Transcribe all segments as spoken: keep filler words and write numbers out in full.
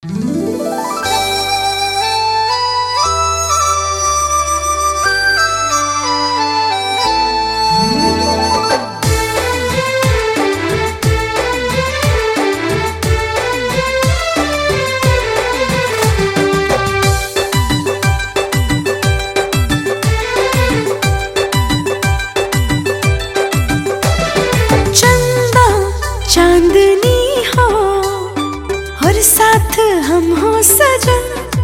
चांदनी हो और साथ हम हो सजन,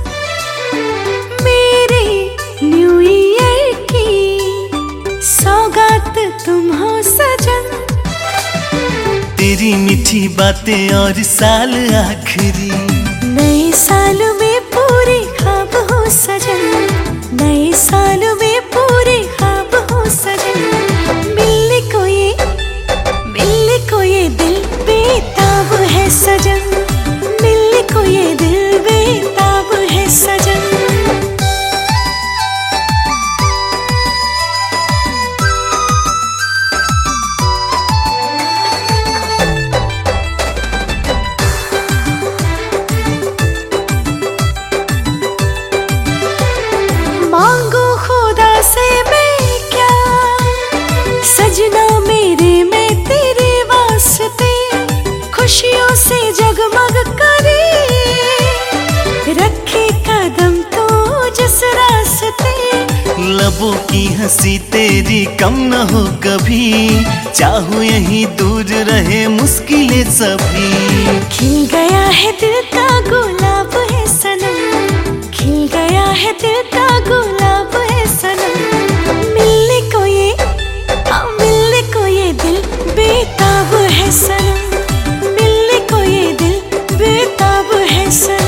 मेरे न्यू ईयर की सौगात तुम हो सजन। तेरी मीठी बातें और साल आखिरी, नए साल में पूरे ख्वाब हो सजन, नए साल में पूरे ख्वाब हो सजन। मिलने को ये मिलने को ये दिल बेताब है सजन, मिलने को ये दिल बेताब है सजन। मांगो खुदा से मैं क्या, सजना मेरे में तेरे वास्ते, खुशियों से जगमग करे, रखे कदम तो जिस रास्ते। लबों की हंसी तेरी कम न हो कभी, चाहूं यहीं दूर रहे मुश्किलें सभी। खिल गया है दिल का गुलाब है सनम, खिल गया है दिल का गुलाब है सनम। मिलने को ये हाँ मिलने को ये दिल बेताब है सनम, मिलने को ये दिल बेताब है सनम।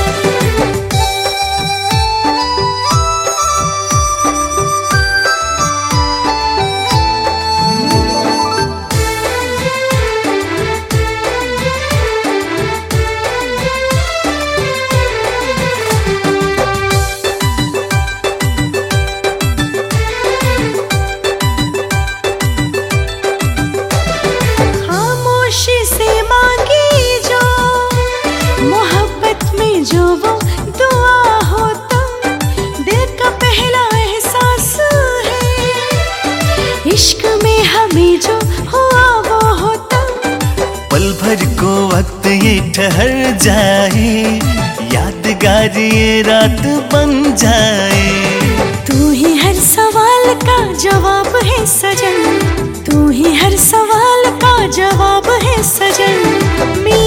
से मांगी जो मोहब्बत में जो वो दुआ हो तुम, दिल का पहला एहसास है, इश्क में हमें जो हुआ वो हो तुम। पल भर को वक्त ये ठहर जाए, यादगार ये रात बन जाए। तू ही हर सवाल का जवाब है सजन, तू ही हर सवाल का जवाब है सजन।